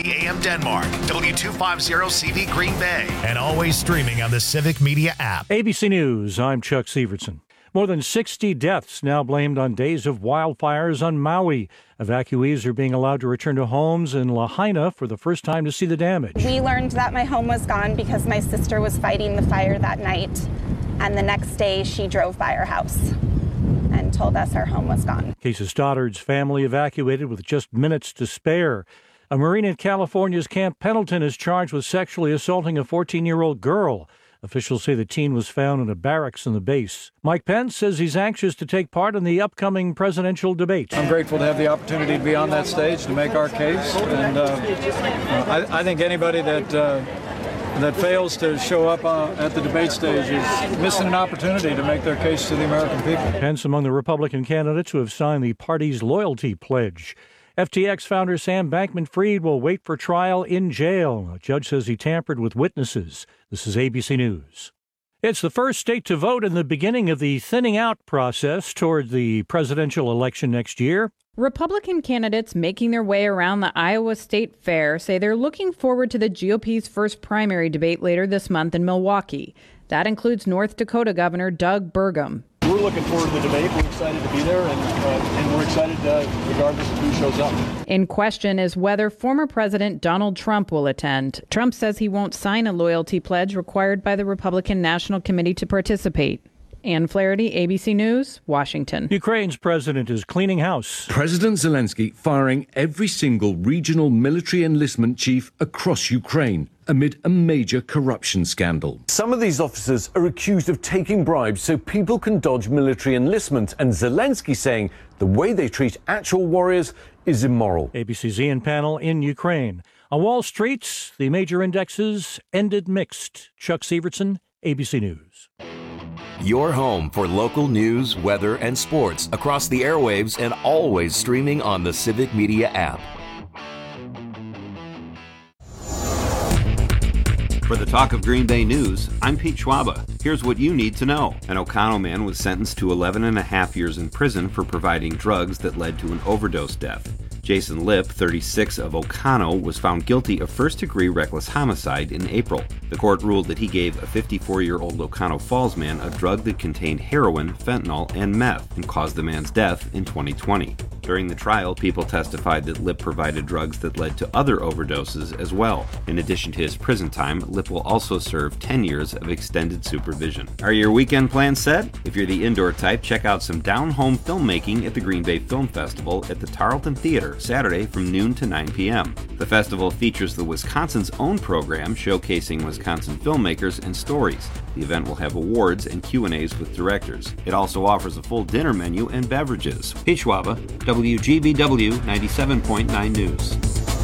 1590 AM Denmark, W250CV Green Bay, and always streaming on the Civic Media app. ABC News, I'm Chuck Severson. More than 60 deaths now blamed on days of wildfires on Maui. Evacuees are being allowed to return to homes in Lahaina for the first time to see the damage. We learned that my home was gone because my sister was fighting the fire that night, and the next day she drove by our house and told us our home was gone. Casey Stoddard's family evacuated with just minutes to spare. A Marine in California's Camp Pendleton is charged with sexually assaulting a 14-year-old girl. Officials say the teen was found in a barracks in the base. Mike Pence says he's anxious to take part in the upcoming presidential debate. I'm grateful to have the opportunity to be on that stage to make our case. And I think anybody that fails to show up at the debate stage is missing an opportunity to make their case to the American people. Pence among the Republican candidates who have signed the party's loyalty pledge. FTX founder Sam Bankman-Fried will wait for trial in jail. A judge says he tampered with witnesses. This is ABC News. It's the first state to vote in the beginning of the thinning out process toward the presidential election next year. Republican candidates making their way around the Iowa State Fair say they're looking forward to the GOP's first primary debate later this month in Milwaukee. That includes North Dakota Governor Doug Burgum. We're looking forward to the debate. We're excited to be there, and we're excited regardless of who shows up. In question is whether former President Donald Trump will attend. Trump says he won't sign a loyalty pledge required by the Republican National Committee to participate. Ann Flaherty, ABC News, Washington. Ukraine's president is cleaning house. President Zelensky firing every single regional military enlistment chief across Ukraine amid a major corruption scandal. Some of these officers are accused of taking bribes so people can dodge military enlistment, and Zelensky saying the way they treat actual warriors is immoral. ABC's Ian Panel in Ukraine. On Wall Street, the major indexes ended mixed. Chuck Severson, ABC News. Your home for local news, weather, and sports across the airwaves and always streaming on the Civic Media app. For the Talk of Green Bay News, I'm Pete Schwaba. Here's what you need to know. An Ocano man was sentenced to 11 and a half years in prison for providing drugs that led to an overdose death. Jason Lipp, 36, of Ocano, was found guilty of first-degree reckless homicide in April. The court ruled that he gave a 54-year-old Ocano Falls man a drug that contained heroin, fentanyl, and meth and caused the man's death in 2020. During the trial, people testified that Lipp provided drugs that led to other overdoses as well. In addition to his prison time, Lipp will also serve 10 years of extended supervision. Are your weekend plans set? If you're the indoor type, check out some down-home filmmaking at the Green Bay Film Festival at the Tarleton Theater, Saturday from noon to 9 p.m. The festival features the Wisconsin's own program showcasing Wisconsin filmmakers and stories. The event will have awards and Q&As with directors. It also offers a full dinner menu and beverages. Pete Schwaba, WGBW 97.9 News.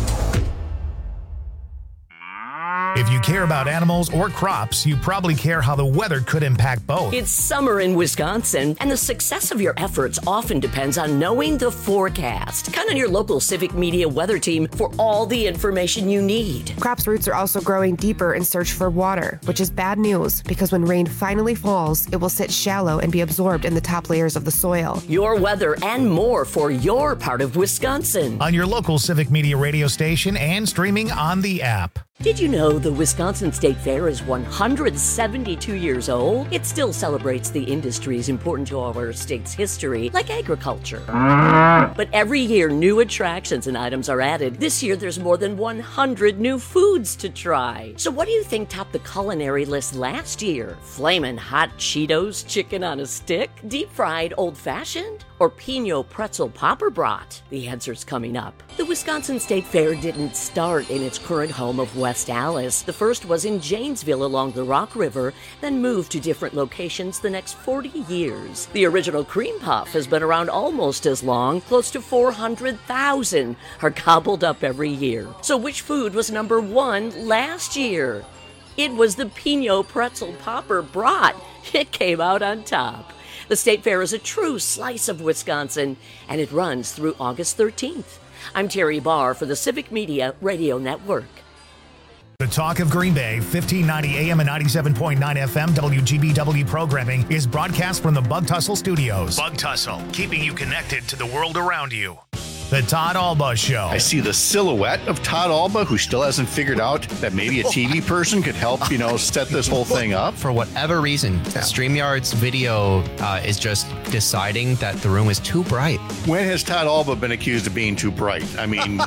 If you care about animals or crops, you probably care how the weather could impact both. It's summer in Wisconsin, and the success of your efforts often depends on knowing the forecast. Count on your local Civic Media weather team for all the information you need. Crops' roots are also growing deeper in search for water, which is bad news because when rain finally falls, it will sit shallow and be absorbed in the top layers of the soil. Your weather and more for your part of Wisconsin. On your local Civic Media radio station and streaming on the app. Did you know the Wisconsin State Fair is 172 years old? It still celebrates the industries important to our state's history, like agriculture. But every year, new attractions and items are added. This year, there's more than 100 new foods to try. So what do you think topped the culinary list last year? Flamin' hot Cheetos chicken on a stick? Deep-fried old-fashioned? Or Pinot pretzel popper brat? The answer's coming up. The Wisconsin State Fair didn't start in its current home of West Allis. The first was in Janesville along the Rock River, then moved to different locations the next 40 years. The original cream puff has been around almost as long. Close to 400,000 are gobbled up every year. So which food was number one last year? It was the Pinot pretzel popper brat. It came out on top. The State Fair is a true slice of Wisconsin, and it runs through August 13th. I'm Terry Barr for the Civic Media Radio Network. The Talk of Green Bay, 1590 AM and 97.9 FM WGBW programming is broadcast from the Bug Tussle Studios. Bug Tussle, keeping you connected to the world around you. The Todd Alba Show. I see the silhouette of Todd Alba, who still hasn't figured out that maybe a TV person could help, set this whole thing up. For whatever reason, StreamYard's video is just deciding that the room is too bright. When has Todd Alba been accused of being too bright? I mean,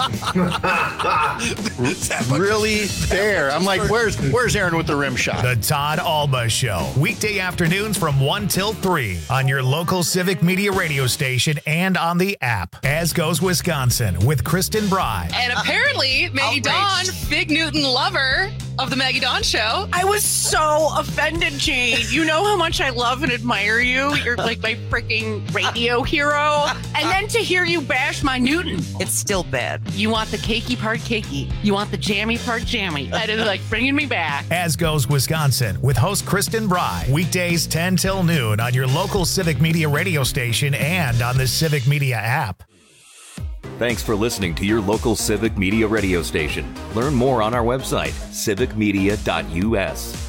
really there. I'm like, where's Aaron with the rim shot? The Todd Alba Show. Weekday afternoons from 1 till 3 on your local Civic Media radio station and on the app. As Goes Wisconsin with Kristen Bry. And apparently, Maggie Dawn, big Newton lover of the Maggie Dawn Show. I was so offended, Jane. You know how much I love and admire you. You're like my freaking radio hero. And then to hear you bash my Newton, it's still bad. You want the cakey part cakey. You want the jammy part jammy. That is like bringing me back. As Goes Wisconsin with host Kristen Bry. Weekdays 10 till noon on your local Civic Media radio station and on the Civic Media app. Thanks for listening to your local Civic Media radio station. Learn more on our website, civicmedia.us.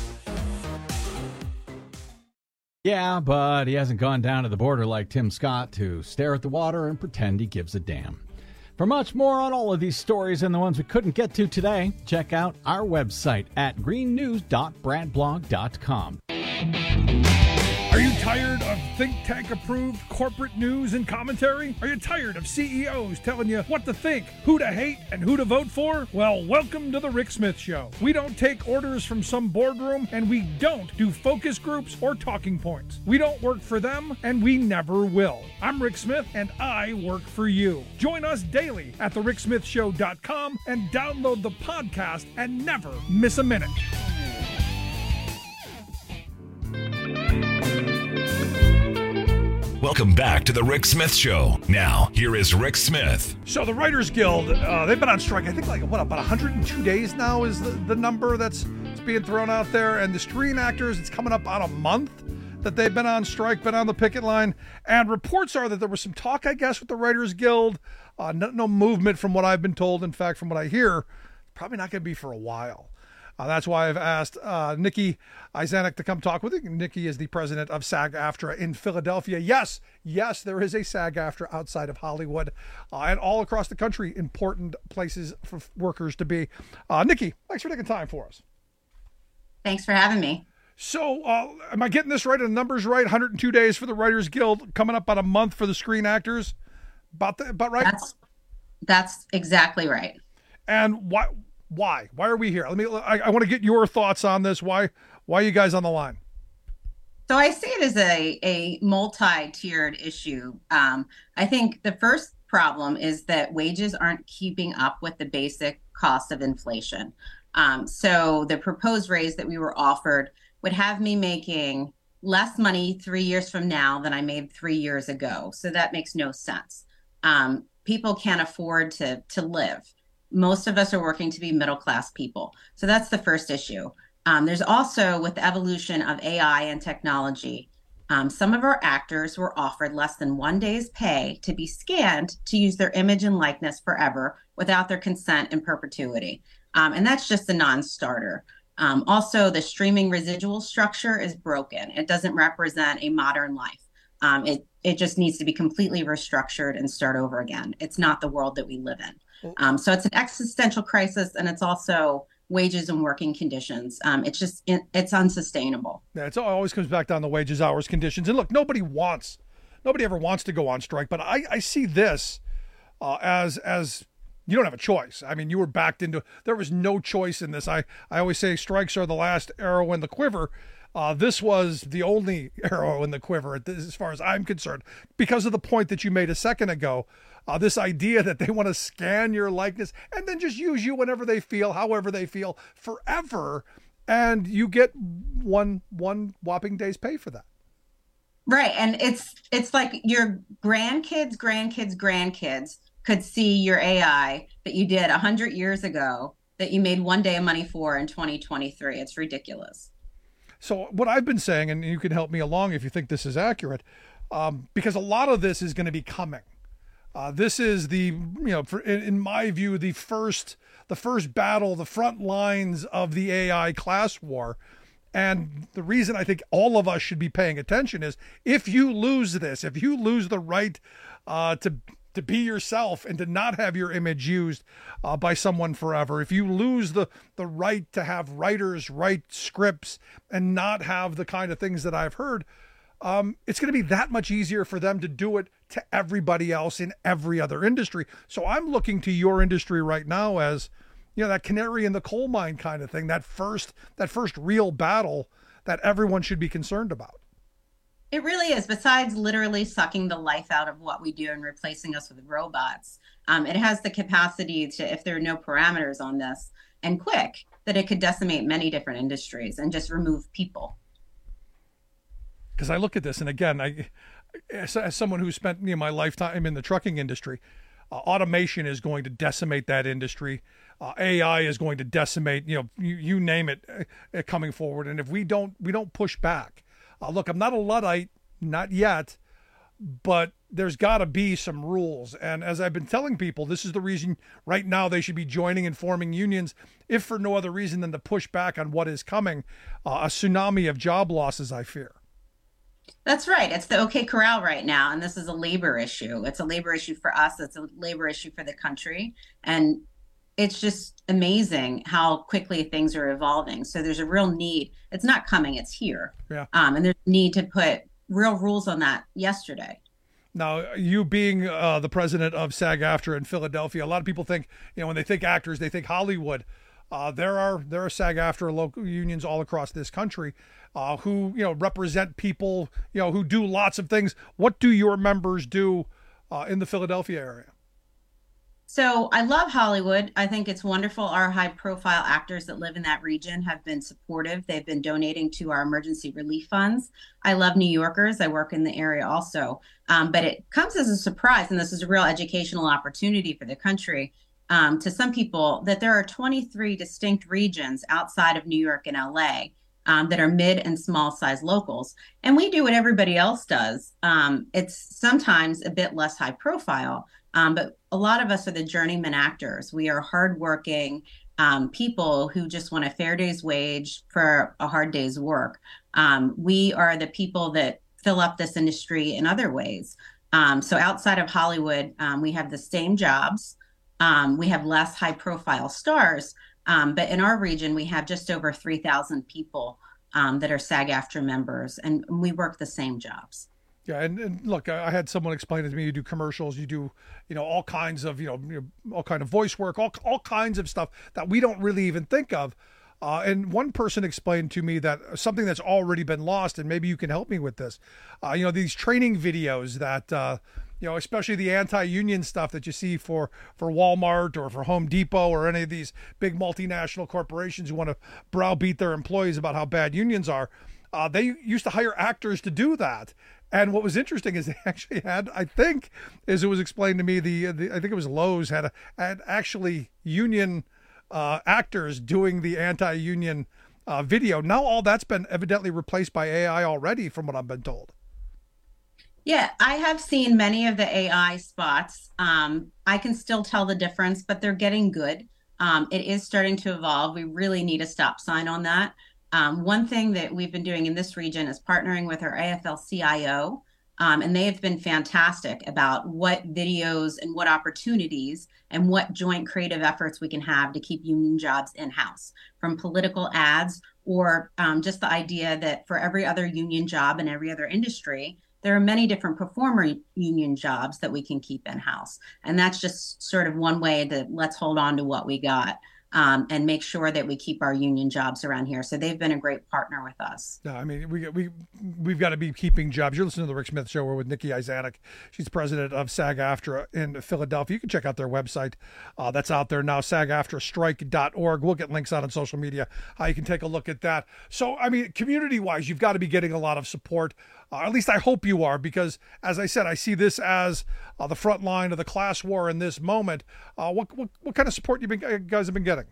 Yeah, but he hasn't gone down to the border like Tim Scott to stare at the water and pretend he gives a damn. For much more on all of these stories and the ones we couldn't get to today, check out our website at greennews.bradblog.com. Are you tired of think tank approved corporate news and commentary? Are you tired of CEOs telling you what to think, who to hate, and who to vote for? Well, welcome to the Rick Smith Show. We don't take orders from some boardroom, and we don't do focus groups or talking points. We don't work for them, and we never will. I'm Rick Smith, and I work for you. Join us daily at thericksmithshow.com and download the podcast and never miss a minute. Welcome back to the Rick Smith Show. Now, here is Rick Smith. So the Writers Guild, they've been on strike, I think about 102 days now is the number that's being thrown out there. And the Screen Actors, it's coming up on a month that they've been on strike, been on the picket line. And reports are that there was some talk, I guess, with the Writers Guild. No movement from what I've been told. In fact, from what I hear, probably not going to be for a while. That's why I've asked Nikki Isanek to come talk with me. Nikki is the president of SAG-AFTRA in Philadelphia. Yes, there is a SAG-AFTRA outside of Hollywood and all across the country, important places for workers to be. Nikki, thanks for taking time for us. Thanks for having me. So am I getting this right? And the numbers right? 102 days for the Writers Guild, coming up about a month for the Screen Actors. About right? That's exactly right. And why? Why are we here? I want to get your thoughts on this. Why are you guys on the line? So I see it as a multi-tiered issue. I think the first problem is that wages aren't keeping up with the basic cost of inflation. So the proposed raise that we were offered would have me making less money 3 years from now than I made 3 years ago. So that makes no sense. People can't afford to live. Most of us are working to be middle-class people. So that's the first issue. There's also, with the evolution of AI and technology, some of our actors were offered less than 1 day's pay to be scanned to use their image and likeness forever without their consent in perpetuity. And that's just a non-starter. Also, the streaming residual structure is broken. It doesn't represent a modern life. It just needs to be completely restructured and start over again. It's not the world that we live in. So it's an existential crisis, and it's also wages and working conditions. It's unsustainable. Yeah, it always comes back down to wages, hours, conditions. And look, nobody ever wants to go on strike, but I see this as you don't have a choice. I mean, you were backed into, there was no choice in this. I always say strikes are the last arrow in the quiver. This was the only arrow in the quiver as far as I'm concerned, because of the point that you made a second ago. This idea that they want to scan your likeness and then just use you whenever they feel, however they feel, forever, and you get one whopping day's pay for that. Right, and it's like your grandkids could see your AI that you did 100 years ago that you made 1 day of money for in 2023. It's ridiculous. So what I've been saying, and you can help me along if you think this is accurate, because a lot of this is going to be coming. This is in my view, the first battle, the front lines of the AI class war. And the reason I think all of us should be paying attention is if you lose this, if you lose the right to to be yourself and to not have your image used by someone forever. If you lose the right to have writers write scripts and not have the kind of things that I've heard, it's going to be that much easier for them to do it to everybody else in every other industry. So I'm looking to your industry right now as, that canary in the coal mine kind of thing, that first real battle that everyone should be concerned about. It really is. Besides literally sucking the life out of what we do and replacing us with robots, it has the capacity to, if there are no parameters on this and quick, that it could decimate many different industries and just remove people. Because I look at this, and again, as someone who spent my lifetime in the trucking industry, automation is going to decimate that industry. AI is going to decimate, you name it, coming forward. And if we don't push back, look, I'm not a Luddite, not yet, but there's got to be some rules. And as I've been telling people, this is the reason right now they should be joining and forming unions, if for no other reason than to push back on what is coming, a tsunami of job losses, I fear. That's right. It's the OK Corral right now. And this is a labor issue. It's a labor issue for us. It's a labor issue for the country. And it's just amazing how quickly things are evolving. So there's a real need. It's not coming, it's here. Yeah. And there's a need to put real rules on that yesterday. Now, you being the president of SAG-AFTRA in Philadelphia, a lot of people think, when they think actors, they think Hollywood. There are SAG-AFTRA local unions all across this country who represent people who do lots of things. What do your members do in the Philadelphia area? So I love Hollywood. I think it's wonderful. Our high-profile actors that live in that region have been supportive. They've been donating to our emergency relief funds. I love New Yorkers. I work in the area also. But it comes as a surprise, and this is a real educational opportunity for the country, to some people, that there are 23 distinct regions outside of New York and LA that are mid and small size locals. And we do what everybody else does. It's sometimes a bit less high profile, but a lot of us are the journeyman actors. We are hardworking people who just want a fair day's wage for a hard day's work. We are the people that fill up this industry in other ways. So outside of Hollywood, we have the same jobs. We have less high profile stars, but in our region, we have just over 3,000 people that are SAG-AFTRA members, and we work the same jobs. Yeah, and look, I had someone explain it to me. You do commercials, you do, all kinds of, all kind of voice work, all kinds of stuff that we don't really even think of. And one person explained to me that something that's already been lost, and maybe you can help me with this. These training videos that, especially the anti-union stuff that you see for Walmart or for Home Depot or any of these big multinational corporations who want to browbeat their employees about how bad unions are. They used to hire actors to do that. And what was interesting is they actually had, I think, as it was explained to me, I think it was Lowe's had actually union actors doing the anti-union video. Now all that's been evidently replaced by AI already, from what I've been told. Yeah, I have seen many of the AI spots. I can still tell the difference, but they're getting good. It is starting to evolve. We really need a stop sign on that. One thing that we've been doing in this region is partnering with our AFL-CIO, and they have been fantastic about what videos and what opportunities and what joint creative efforts we can have to keep union jobs in-house, from political ads or just the idea that for every other union job in every other industry, there are many different performer union jobs that we can keep in-house. And that's just sort of one way that let's hold on to what we got. And make sure that we keep our union jobs around here. So they've been a great partner with us. No, I mean, we've got to be keeping jobs. You're listening to the Rick Smith Show. We're with Nikki Isanek. She's president of SAG-AFTRA in Philadelphia. You can check out their website. That's out there now, SAGAFTRAstrike.org. We'll get links out on social media. You can take a look at that. So, I mean, community-wise, you've got to be getting a lot of support. At least I hope you are, because, as I said, I see this as the front line of the class war in this moment. What kind of support you guys have been getting?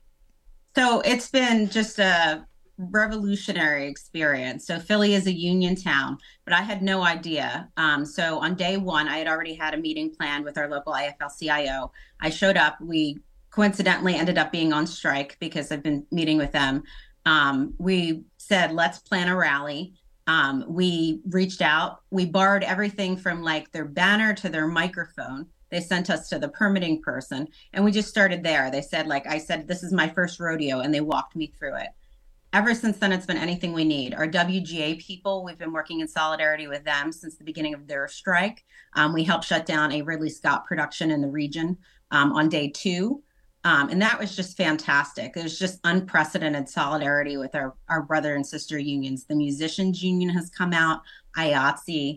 So it's been just a revolutionary experience. So Philly is a union town, but I had no idea. So on day one, I had already had a meeting planned with our local AFL-CIO. I showed up. We coincidentally ended up being on strike because I've been meeting with them. We said, let's plan a rally. We reached out. We borrowed everything from like their banner to their microphone. They sent us to the permitting person, and we just started there. They said, like I said, this is my first rodeo, and they walked me through it. Ever since then, it's been anything we need. Our WGA people, we've been working in solidarity with them since the beginning of their strike. We helped shut down a Ridley Scott production in the region on day 2. And that was just fantastic. It was just unprecedented solidarity with our brother and sister unions. The Musicians Union has come out, IATSE,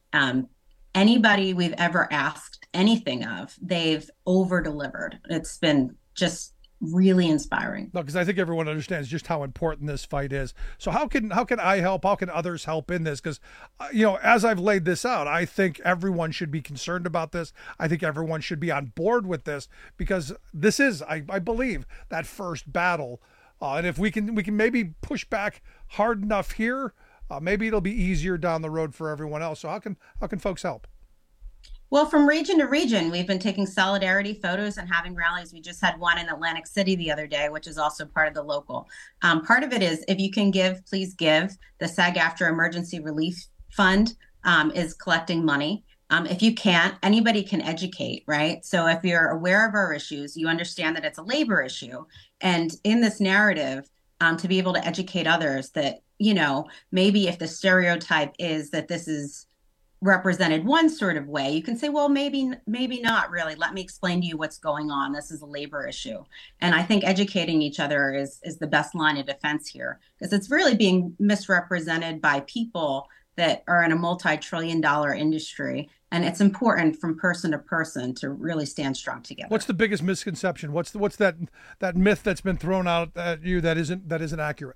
anybody we've ever asked anything of, they've over-delivered. It's been just really inspiring. No, because I think everyone understands just how important this fight is. So how can I help? How can others help in this? Because, as I've laid this out, I think everyone should be concerned about this. I think everyone should be on board with this, because this is, I believe, that first battle. And if we can maybe push back hard enough here, maybe it'll be easier down the road for everyone else. So how can folks help? Well, from region to region, we've been taking solidarity photos and having rallies. We just had one in Atlantic City the other day, which is also part of the local. Part of it is, if you can give, please give. The SAG-AFTRA Emergency Relief Fund is collecting money. If you can't, anybody can educate, right? So if you're aware of our issues, you understand that it's a labor issue. And in this narrative, to be able to educate others that, maybe if the stereotype is that this is represented one sort of way, you can say, well, maybe not really. Let me explain to you what's going on. This is a labor issue. And I think educating each other is the best line of defense here, because it's really being misrepresented by people that are in a multi-trillion-dollar industry. And it's important from person to person to really stand strong together. What's the biggest misconception? What's that myth that's been thrown out at you that isn't accurate?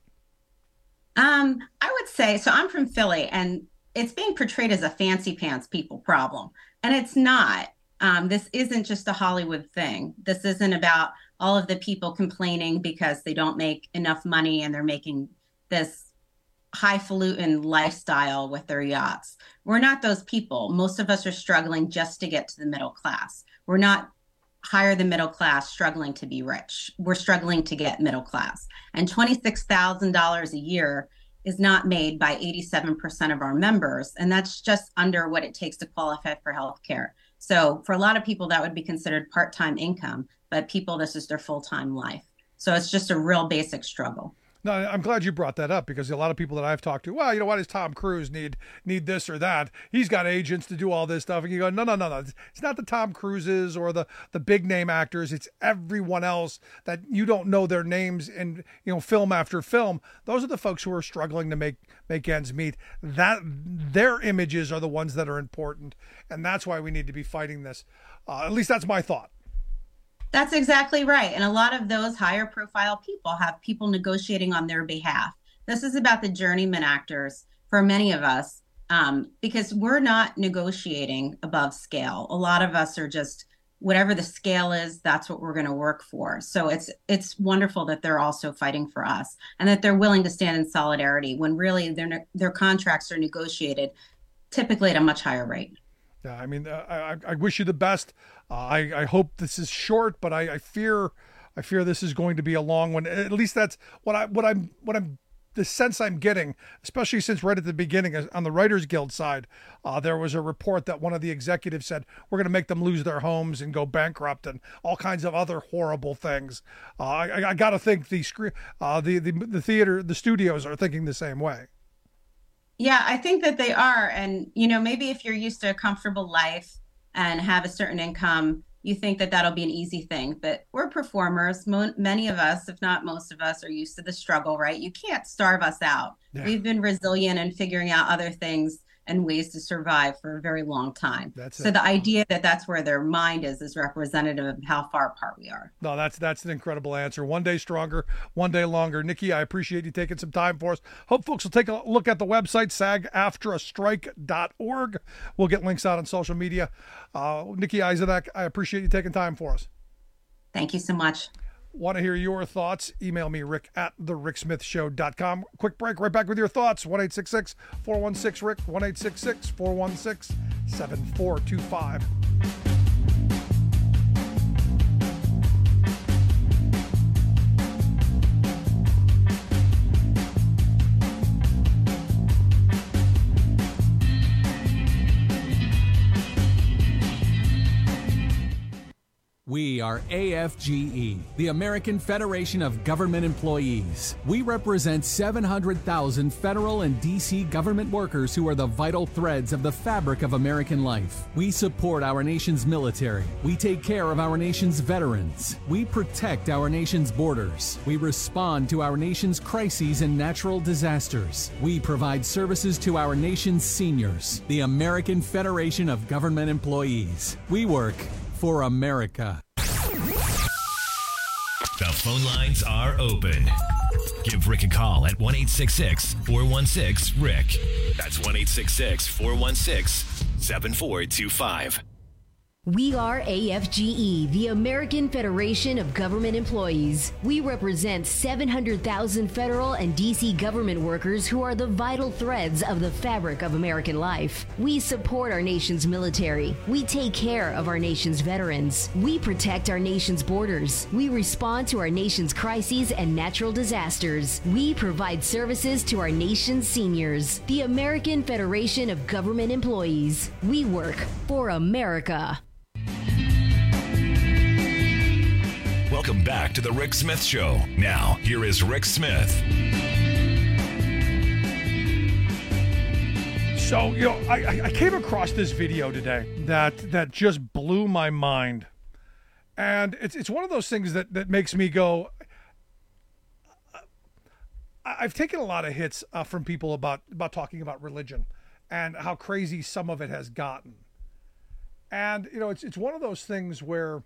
I would say, so I'm from Philly, and it's being portrayed as a fancy pants people problem. And it's not. This isn't just a Hollywood thing. This isn't about all of the people complaining because they don't make enough money and they're making this highfalutin lifestyle with their yachts. We're not those people. Most of us are struggling just to get to the middle class. We're not higher than middle class struggling to be rich. We're struggling to get middle class. And $26,000 a year is not made by 87% of our members. And that's just under what it takes to qualify for health care. So for a lot of people, that would be considered part-time income, but people, this is their full-time life. So it's just a real basic struggle. No, I'm glad you brought that up, because a lot of people that I've talked to, well, why does Tom Cruise need this or that? He's got agents to do all this stuff. And you go, no. It's not the Tom Cruises or the big name actors. It's everyone else that you don't know their names in, film after film. Those are the folks who are struggling to make ends meet. That their images are the ones that are important. And that's why we need to be fighting this. At least that's my thought. That's exactly right. And a lot of those higher profile people have people negotiating on their behalf. This is about the journeyman actors for many of us, because we're not negotiating above scale. A lot of us are just, whatever the scale is, that's what we're going to work for. So it's wonderful that they're also fighting for us, and that they're willing to stand in solidarity when really their contracts are negotiated typically at a much higher rate. Yeah, I mean, I wish you the best. I hope this is short, but I fear this is going to be a long one. At least that's what I'm the sense I'm getting, especially since right at the beginning on the Writers Guild side, there was a report that one of the executives said, we're going to make them lose their homes and go bankrupt and all kinds of other horrible things. I got to think the theater, the studios are thinking the same way. Yeah, I think that they are. And, maybe if you're used to a comfortable life and have a certain income, you think that that'll be an easy thing. But we're performers. Many of us, if not most of us, are used to the struggle, right? You can't starve us out. Yeah. We've been resilient in figuring out other things and ways to survive for a very long time. So the idea that that's where their mind is representative of how far apart we are. No, that's an incredible answer. One day stronger, one day longer. Nikki, I appreciate you taking some time for us. Hope folks will take a look at the website, sagaftrastrike.org. We'll get links out on social media. Nikki Eisenach, I appreciate you taking time for us. Thank you so much. Want to hear your thoughts? Email me, rick@thericksmithshow.com. Quick break, right back with your thoughts. 1-866-416-RICK, 1-866-416-7425. We are AFGE, the American Federation of Government Employees. We represent 700,000 federal and D.C. government workers who are the vital threads of the fabric of American life. We support our nation's military. We take care of our nation's veterans. We protect our nation's borders. We respond to our nation's crises and natural disasters. We provide services to our nation's seniors. The American Federation of Government Employees. We work for America. The phone lines are open. Give Rick a call at 1-866-416-RICK. That's 1-866-416-7425. We are AFGE, the American Federation of Government Employees. We represent 700,000 federal and D.C. government workers who are the vital threads of the fabric of American life. We support our nation's military. We take care of our nation's veterans. We protect our nation's borders. We respond to our nation's crises and natural disasters. We provide services to our nation's seniors. The American Federation of Government Employees. We work for America. Welcome back to the Rick Smith Show. Now, here is Rick Smith. So, I came across this video today that just blew my mind. And it's one of those things that makes me go, I've taken a lot of hits from people about talking about religion and how crazy some of it has gotten. And, it's one of those things where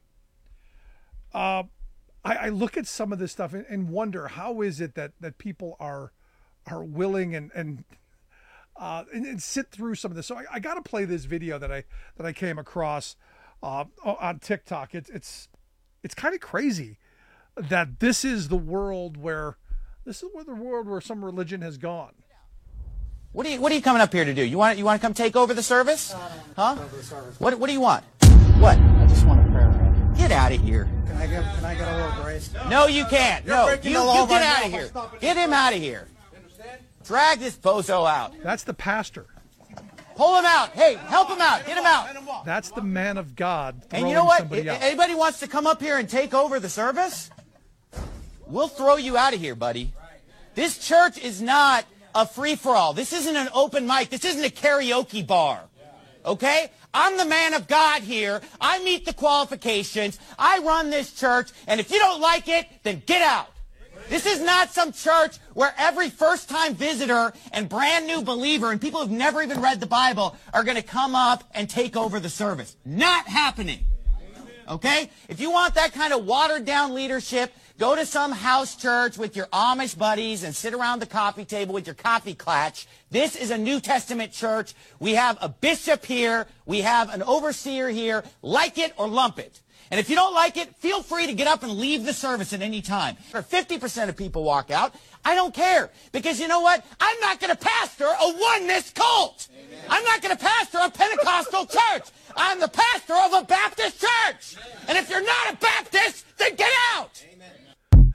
I look at some of this stuff and wonder, how is it that people are willing and sit through some of this. So I got to play this video that I came across on TikTok. It's kind of crazy that this is the world where some religion has gone. What are you coming up here to do? You want to come take over the service? Huh? Over the service. What do you want? What? I just want a prayer, man. Get out of here. Can I get a little grace? No, you can't. No, you get out of here. Get him out of here. Drag this bozo out. That's the pastor. Pull him out. Hey, help him out. Get him out. That's the man of God. And you know what? If anybody wants to come up here and take over the service, we'll throw you out of here, buddy. This church is not a free-for-all. This isn't an open mic. This isn't a karaoke bar. Okay? I'm the man of God here. I meet the qualifications. I run this church. And if you don't like it, then get out. This is not some church where every first-time visitor and brand-new believer and people who've never even read the Bible are going to come up and take over the service. Not happening. Okay? If you want that kind of watered-down leadership, go to some house church with your Amish buddies and sit around the coffee table with your coffee clatch. This is a New Testament church. We have a bishop here. We have an overseer here. Like it or lump it. And if you don't like it, feel free to get up and leave the service at any time. Or 50% of people walk out. I don't care. Because you know what? I'm not going to pastor a oneness cult. Amen. I'm not going to pastor a Pentecostal church. I'm the pastor of a Baptist church. Amen. And if you're not a Baptist, then get out. Amen.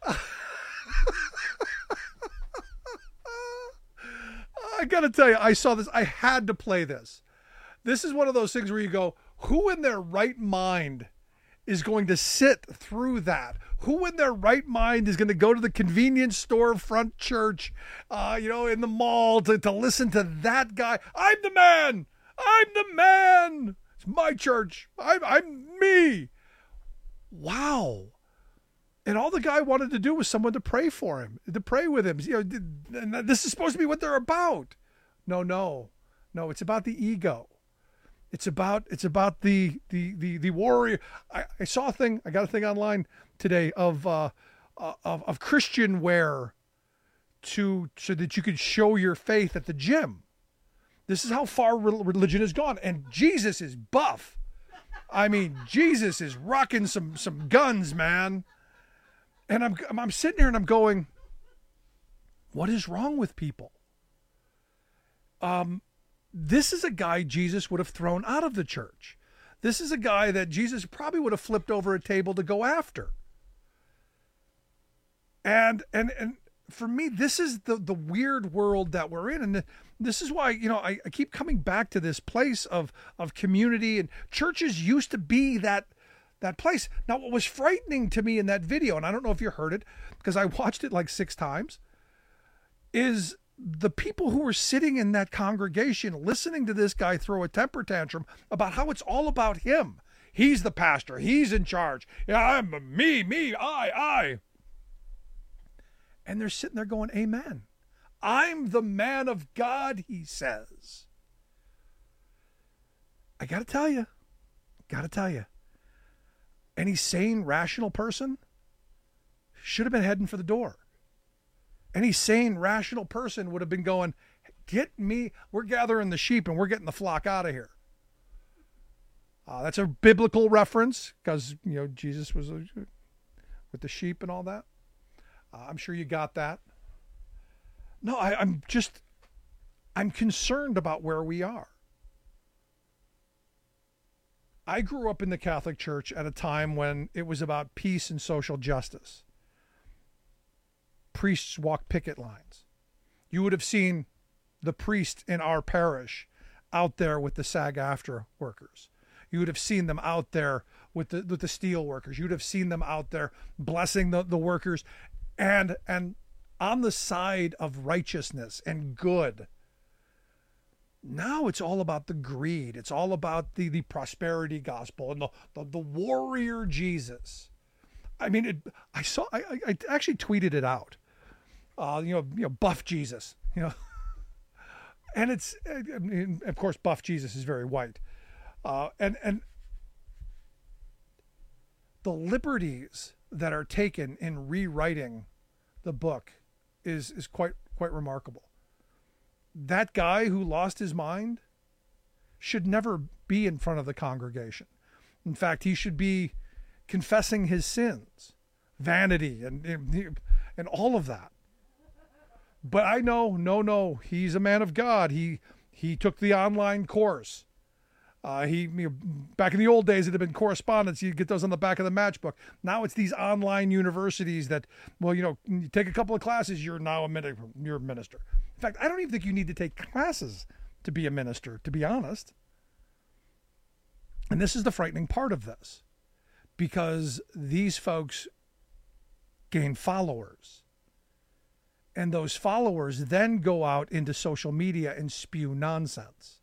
I got to tell you, I saw this. I had to play this. This is one of those things where you go, who in their right mind is going to sit through that? Who in their right mind is going to go to the convenience store front church, in the mall to listen to that guy? I'm the man. I'm the man. It's my church. I'm me. Wow. And all the guy wanted to do was someone to pray for him, to pray with him. And this is supposed to be what they're about. No. It's about the ego. It's about the warrior. I saw a thing. I got a thing online today of Christian wear so that you could show your faith at the gym. This is how far religion has gone, and Jesus is buff. I mean, Jesus is rocking some guns, man. And I'm sitting here and I'm going, what is wrong with people? This is a guy Jesus would have thrown out of the church. This is a guy that Jesus probably would have flipped over a table to go after. And for me, this is the weird world that we're in. And this is why, I keep coming back to this place of community. And churches used to be that that place. Now, what was frightening to me in that video, and I don't know if you heard it because I watched it like 6 times, is the people who were sitting in that congregation listening to this guy throw a temper tantrum about how it's all about him. He's the pastor. He's in charge. Yeah, I'm me, I. And they're sitting there going, amen. I'm the man of God, he says. I got to tell you, any sane, rational person should have been heading for the door. Any sane, rational person would have been going, we're gathering the sheep and we're getting the flock out of here. That's a biblical reference because, Jesus was with the sheep and all that. I'm sure you got that. No, I'm concerned about where we are. I grew up in the Catholic Church at a time when it was about peace and social justice. Priests walked picket lines. You would have seen the priest in our parish out there with the SAG-AFTRA workers. You would have seen them out there with the steel workers. You would have seen them out there blessing the workers and on the side of righteousness and good. Now it's all about the greed. It's all about the prosperity gospel and the warrior Jesus. I mean, I actually tweeted it out. Buff Jesus, and it's, of course, buff Jesus is very white. And the liberties that are taken in rewriting the book is quite remarkable. That guy who lost his mind should never be in front of the congregation. In fact, he should be confessing his sins, vanity, and all of that. But I know, no, he's a man of God. He took the online course. Back in the old days, it had been correspondence. You get those on the back of the matchbook. Now it's these online universities that, you take a couple of classes, you're now you're a minister. In fact, I don't even think you need to take classes to be a minister, to be honest. And this is the frightening part of this, because these folks gain followers. And those followers then go out into social media and spew nonsense.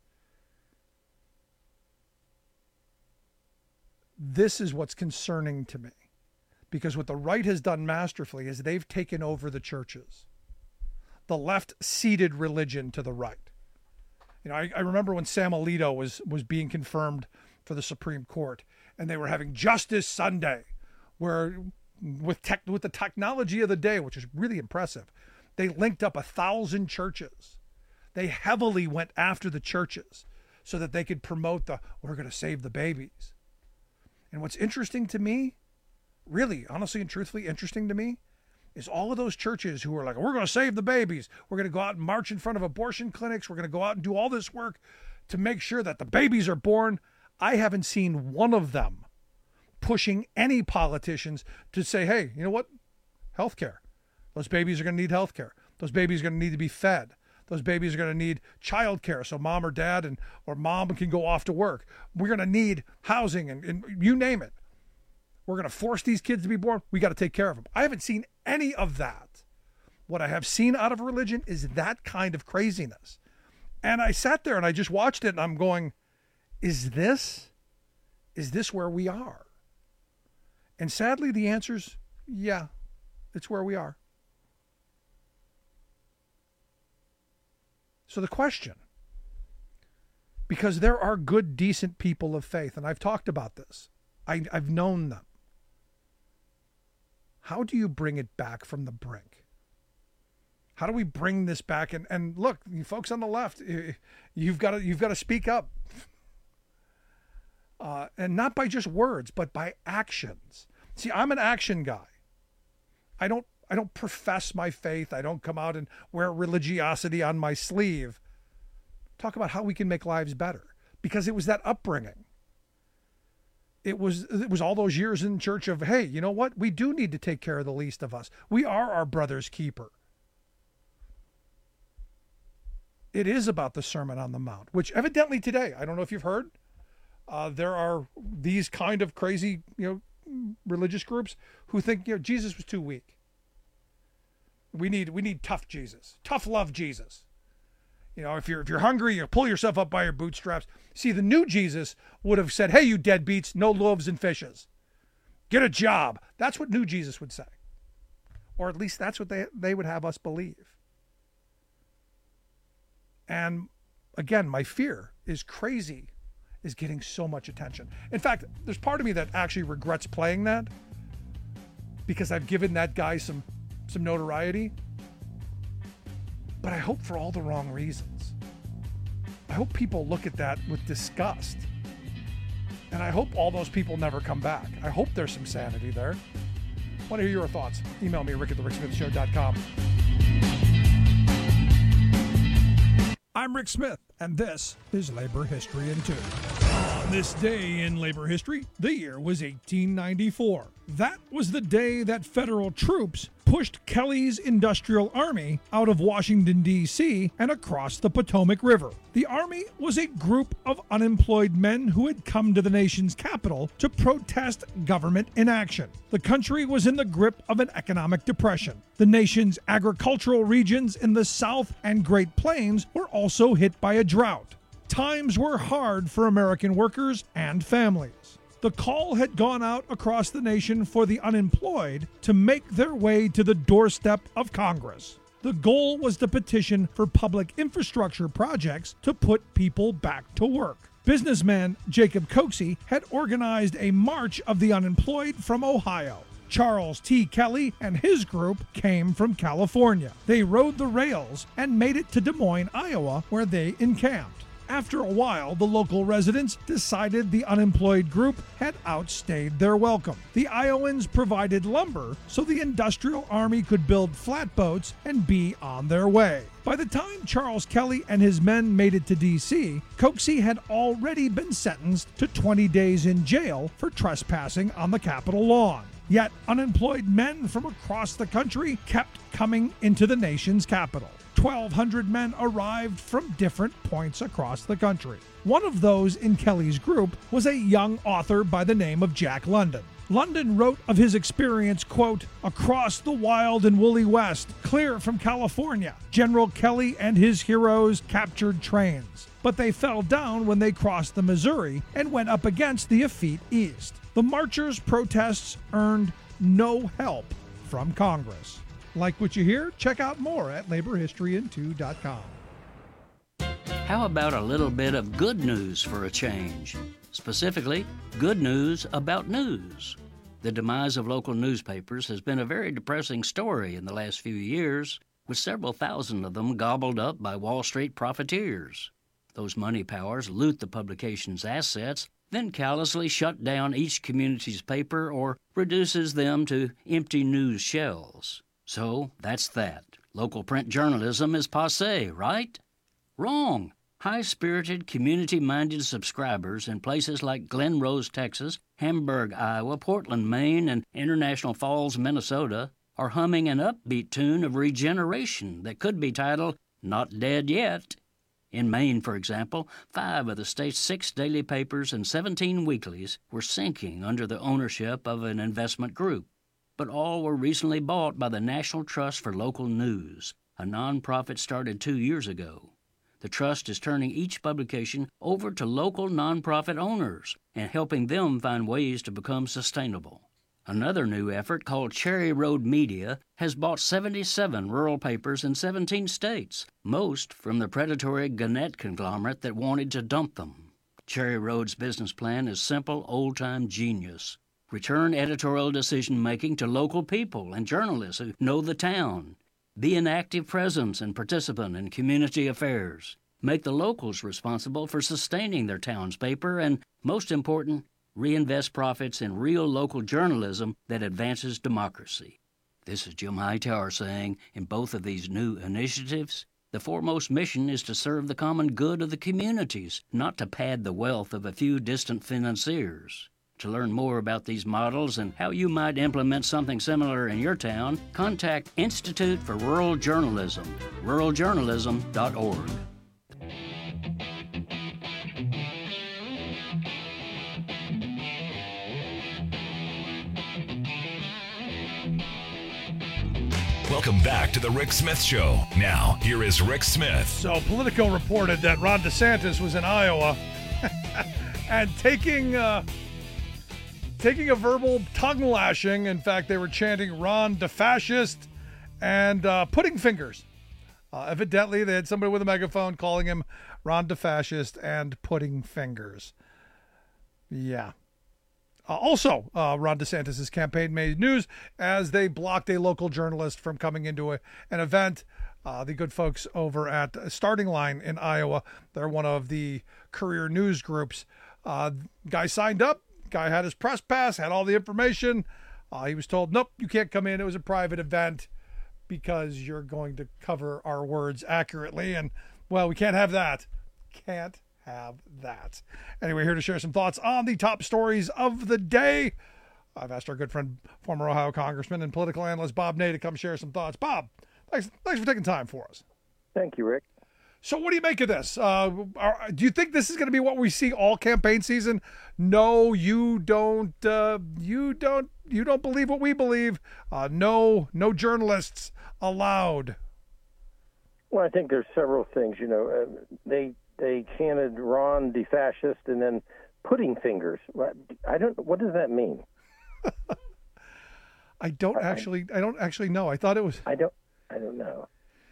This is what's concerning to me, because what the right has done masterfully is they've taken over the churches. The left ceded religion to the right. I remember when Sam Alito was being confirmed for the Supreme Court, and they were having Justice Sunday, where with the technology of the day, which is really impressive, they linked up 1,000 churches. They heavily went after the churches so that they could promote we're going to save the babies. And what's interesting to me, really, honestly and truthfully interesting to me, is all of those churches who are like, we're going to save the babies. We're going to go out and march in front of abortion clinics. We're going to go out and do all this work to make sure that the babies are born. I haven't seen one of them pushing any politicians to say, hey, you know what? Healthcare. Those babies are going to need healthcare. Those babies are going to need to be fed. Those babies are going to need childcare so mom or dad or mom can go off to work. We're going to need housing and you name it. We're going to force these kids to be born. We got to take care of them. I haven't seen any of that. What I have seen out of religion is that kind of craziness. And I sat there and I just watched it and I'm going, is this where we are? And sadly, the answer's, yeah, it's where we are. So the question, because there are good, decent people of faith, and I've talked about this, I've known them. How do you bring it back from the brink? How do we bring this back? And look, you folks on the left, you've got to speak up, and not by just words, but by actions. See, I'm an action guy. I don't profess my faith. I don't come out and wear religiosity on my sleeve. Talk about how we can make lives better, because it was that upbringing. It was all those years in church of, hey, you know what? We do need to take care of the least of us. We are our brother's keeper. It is about the Sermon on the Mount, which evidently today, I don't know if you've heard, there are these kind of crazy, religious groups who think, Jesus was too weak. We need tough Jesus, tough love Jesus. If you're hungry, you pull yourself up by your bootstraps. See, the new Jesus would have said, "Hey, you deadbeats, no loaves and fishes. Get a job." That's what new Jesus would say. Or at least that's what they would have us believe. And again, my fear is crazy is getting so much attention. In fact, there's part of me that actually regrets playing that because I've given that guy some notoriety. But I hope for all the wrong reasons. I hope people look at that with disgust. And I hope all those people never come back. I hope there's some sanity there. I want to hear your thoughts. Email me, rick@thericksmithshow.com. I'm Rick Smith, and this is Labor History in 2. On this day in labor history, the year was 1894. That was the day that federal troops pushed Kelly's Industrial Army out of Washington, D.C. and across the Potomac River. The Army was a group of unemployed men who had come to the nation's capital to protest government inaction. The country was in the grip of an economic depression. The nation's agricultural regions in the South and Great Plains were also hit by a drought. Times were hard for American workers and families. The call had gone out across the nation for the unemployed to make their way to the doorstep of Congress. The goal was to petition for public infrastructure projects to put people back to work. Businessman Jacob Coxey had organized a March of the Unemployed from Ohio. Charles T. Kelly and his group came from California. They rode the rails and made it to Des Moines, Iowa, where they encamped. After a while, the local residents decided the unemployed group had outstayed their welcome. The Iowans provided lumber so the Industrial Army could build flatboats and be on their way. By the time Charles Kelly and his men made it to D.C., Coxey had already been sentenced to 20 days in jail for trespassing on the Capitol lawn. Yet unemployed men from across the country kept coming into the nation's capital. 1,200 men arrived from different points across the country. One of those in Kelly's group was a young author by the name of Jack London. London wrote of his experience, quote, "Across the wild and woolly West, clear from California, General Kelly and his heroes captured trains. But they fell down when they crossed the Missouri and went up against the effete East. The marchers' protests earned no help from Congress." Like what you hear? Check out more at laborhistoryin2.com. How about a little bit of good news for a change? Specifically, good news about news. The demise of local newspapers has been a very depressing story in the last few years, with several thousand of them gobbled up by Wall Street profiteers. Those money powers loot the publication's assets, then callously shut down each community's paper or reduces them to empty news shells. So that's that. Local print journalism is passé, right? Wrong. High-spirited, community-minded subscribers in places like Glen Rose, Texas, Hamburg, Iowa, Portland, Maine, and International Falls, Minnesota, are humming an upbeat tune of regeneration that could be titled, "Not Dead Yet." In Maine, for example, 5 of the state's 6 daily papers and 17 weeklies were sinking under the ownership of an investment group. But all were recently bought by the National Trust for Local News, a nonprofit started 2 years ago. The trust is turning each publication over to local nonprofit owners and helping them find ways to become sustainable. Another new effort called Cherry Road Media has bought 77 rural papers in 17 states, most from the predatory Gannett conglomerate that wanted to dump them. Cherry Road's business plan is simple, old-time genius. Return editorial decision-making to local people and journalists who know the town. Be an active presence and participant in community affairs. Make the locals responsible for sustaining their town's paper and, most important, reinvest profits in real local journalism that advances democracy. This is Jim Hightower saying, in both of these new initiatives, the foremost mission is to serve the common good of the communities, not to pad the wealth of a few distant financiers. To learn more about these models and how you might implement something similar in your town, contact Institute for Rural Journalism, ruraljournalism.org. Welcome back to the Rick Smith Show. Now, here is Rick Smith. So Politico reported that Ron DeSantis was in Iowa and taking a verbal tongue lashing. In fact, they were chanting Ron DeFascist and putting fingers. Evidently, they had somebody with a megaphone calling him Ron DeFascist and putting fingers. Yeah. Also, Ron DeSantis' campaign made news as they blocked a local journalist from coming into an event. The good folks over at Starting Line in Iowa, they're one of the career news groups. Guy signed up. Guy had his press pass, had all the information. He was told, nope, you can't come in. It was a private event because you're going to cover our words accurately. And, well, we can't have that. Can't have that. Anyway, here to share some thoughts on the top stories of the day. I've asked our good friend, former Ohio Congressman and political analyst Bob Ney to come share some thoughts. Bob, thanks for taking time for us. Thank you, Rick. So what do you make of this? Do you think this is going to be what we see all campaign season? No, you don't. You don't believe what we believe. No journalists allowed. Well, I think there's several things. They chanted Ron DeFascist and then putting fingers. What does that mean? I don't actually know. I thought it was. I don't know.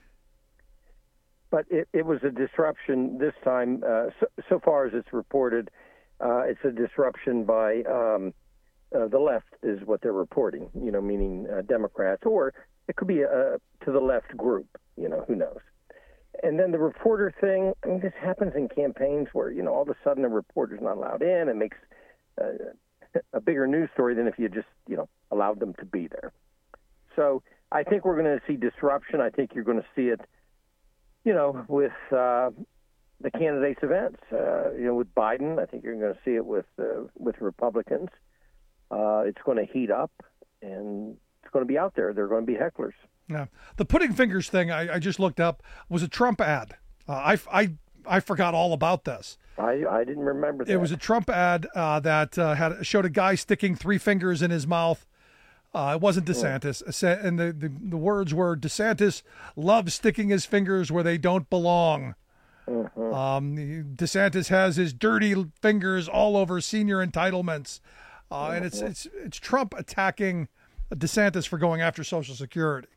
But it was a disruption this time. So far as it's reported, it's a disruption by the left is what they're reporting, meaning Democrats, or it could be to the left group, who knows. And then the reporter thing, this happens in campaigns where, all of a sudden a reporter's not allowed in. It makes a bigger news story than if you just, allowed them to be there. So I think we're going to see disruption. I think you're going to see it, with the candidates' events. With Biden, I think you're going to see it with Republicans. It's going to heat up, and it's going to be out there. There are going to be hecklers. Yeah, the putting fingers thing I just looked up was a Trump ad. I forgot all about this. I didn't remember that. It was a Trump ad that showed a guy sticking 3 fingers in his mouth. It wasn't DeSantis, and the words were, DeSantis loves sticking his fingers where they don't belong. DeSantis has his dirty fingers all over senior entitlements, and it's Trump attacking DeSantis for going after Social Security.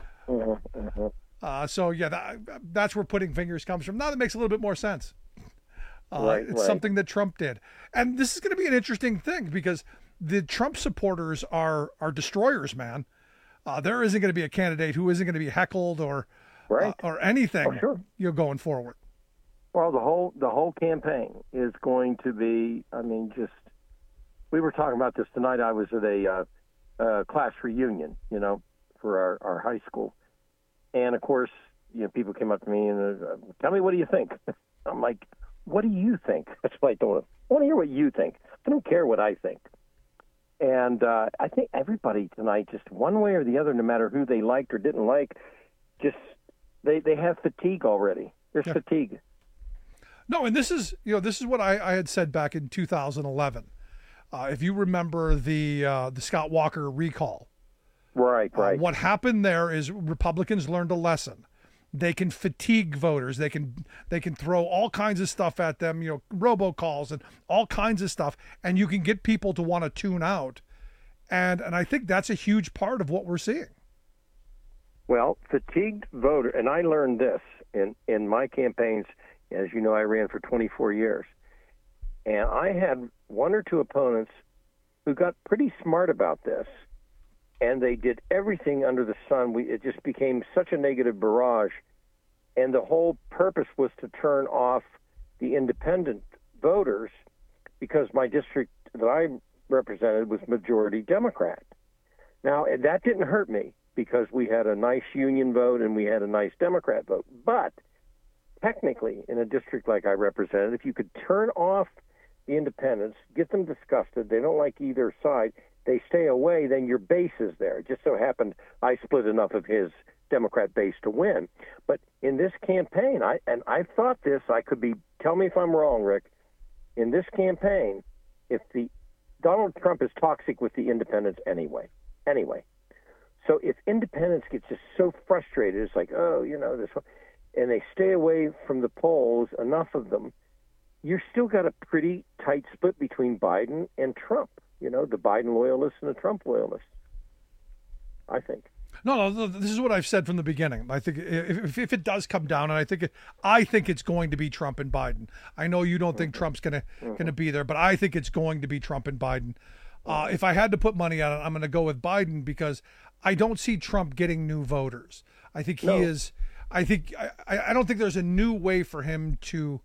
So yeah, that's where putting fingers comes from. Now that makes a little bit more sense. It's something that Trump did, and this is going to be an interesting thing because the Trump supporters are destroyers, man. There isn't going to be a candidate who isn't going to be heckled or anything. Going forward. Well, the whole campaign is going to be. We were talking about this tonight. I was at a class reunion, for our high school, and of course, people came up to me and tell me, what do you think? I'm like, what do you think? That's why I want to hear what you think. I don't care what I think. And I think everybody tonight, just one way or the other, no matter who they liked or didn't like, just they have fatigue already. There's fatigue. No, and this is what I had said back in 2011. If you remember the Scott Walker recall, right. What happened there is Republicans learned a lesson. They can fatigue voters. They can throw all kinds of stuff at them, robocalls and all kinds of stuff, and you can get people to want to tune out. And I think that's a huge part of what we're seeing. Well, fatigued voter, and I learned this in my campaigns. As you know, I ran for 24 years, and I had 1 or 2 opponents who got pretty smart about this, and they did everything under the sun. It just became such a negative barrage, and the whole purpose was to turn off the independent voters because my district that I represented was majority Democrat. Now, that didn't hurt me because we had a nice union vote and we had a nice Democrat vote. But technically, in a district like I represented, if you could turn off the independents, get them disgusted, they don't like either side, they stay away, then your base is there. It just so happened I split enough of his Democrat base to win. But in this campaign, I thought this, I could be, tell me if I'm wrong, Rick, in this campaign, if Donald Trump is toxic with the independents anyway. So if independents get just so frustrated, it's like, oh, this one, and they stay away from the polls, enough of them, you're still got a pretty tight split between Biden and Trump. The Biden loyalists and the Trump loyalists, I think. No, this is what I've said from the beginning. I think if it does come down, and I think it's going to be Trump and Biden. I know you don't think Trump's going to be there, but I think it's going to be Trump and Biden. If I had to put money on it, I'm going to go with Biden because I don't see Trump getting new voters. I think he is. I don't think there's a new way for him to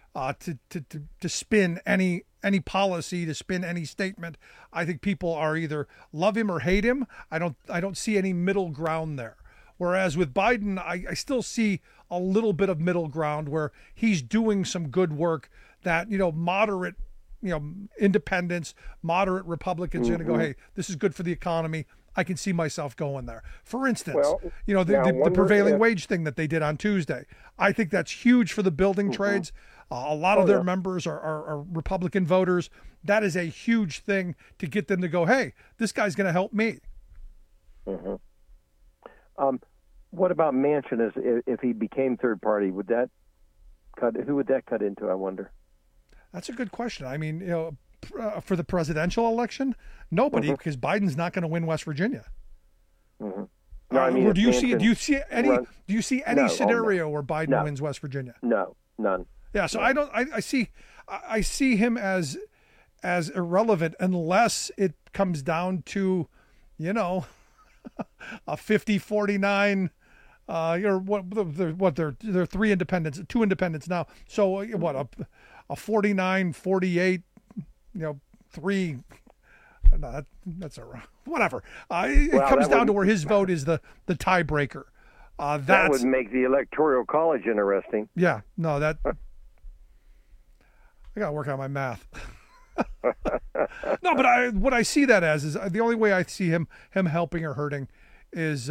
spin any policy, to spin any statement. I think people are either love him or hate him. I don't see any middle ground there. Whereas with Biden, I still see a little bit of middle ground where he's doing some good work that, moderate, independents, moderate Republicans are going to go, hey, this is good for the economy. I can see myself going there. For instance, the prevailing wage thing that they did on Tuesday. I think that's huge for the building trades. A lot of their members are Republican voters. That is a huge thing to get them to go, hey, this guy's going to help me. What about Manchin? If he became third party, who would that cut into, I wonder? That's a good question. I mean, for the presidential election, nobody, because Biden's not going to win West Virginia. No, I mean, do you see any scenario where Biden wins West Virginia? No, none. Yeah, so I see him as irrelevant unless it comes down to, a 50-49, or they're three independents, two independents now. So what, a 49-48, 3. No, that's whatever. It comes down to where his vote is the tiebreaker. That would make the Electoral College interesting. Yeah, no, that. I got to work on my math. No, but what I see that as is the only way I see him helping or hurting is